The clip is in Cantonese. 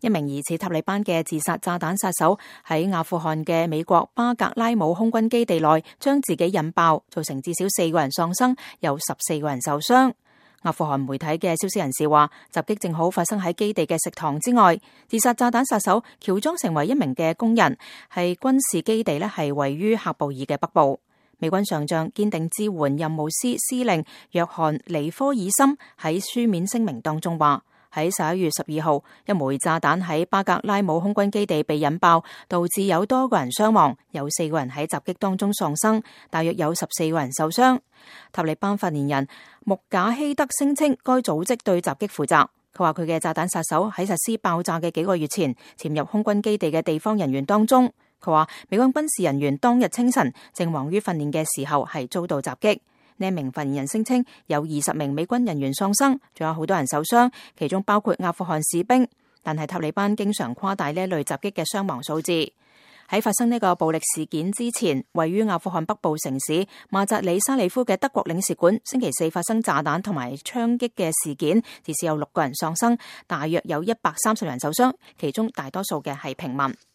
一名疑似塔利班嘅自殺炸彈殺手喺阿富汗嘅美國巴格拉姆空軍基地內將自己引爆，造成至少4個人喪生，有14個人受傷。阿富汗媒體嘅消息人士話，襲擊正好發生喺基地嘅食堂之外。自殺炸彈殺手喬裝成為一名嘅工人，係軍事基地係位於喀布爾嘅北部。美軍上將堅定支援任務司司令約翰尼科爾森喺書面聲明當中話，喺11月12號，一枚炸彈喺巴格拉姆空軍基地被引爆，導致有多個人傷亡，有4個人喺襲擊當中喪生，大約有14個人受傷。塔利班發言人穆賈希德聲稱，該組織對襲擊負責。佢話佢嘅炸彈殺手喺實施爆炸嘅幾個月前，潛入空軍基地嘅地方人員當中。佢話美軍軍事人員當日清晨正忙於訓練嘅時候係遭到襲擊。呢名發言人聲稱有20名美軍人員喪生，仲有好多人受傷，其中包括阿富汗士兵。但係塔利班經常誇大呢類襲擊嘅傷亡數字。喺發生呢個暴力事件之前，位於阿富汗北部城市馬扎里沙里夫嘅德國領事館星期四發生炸彈同埋槍擊嘅事件，至少有6個人喪生，大約有130人受傷，其中大多數嘅係平民。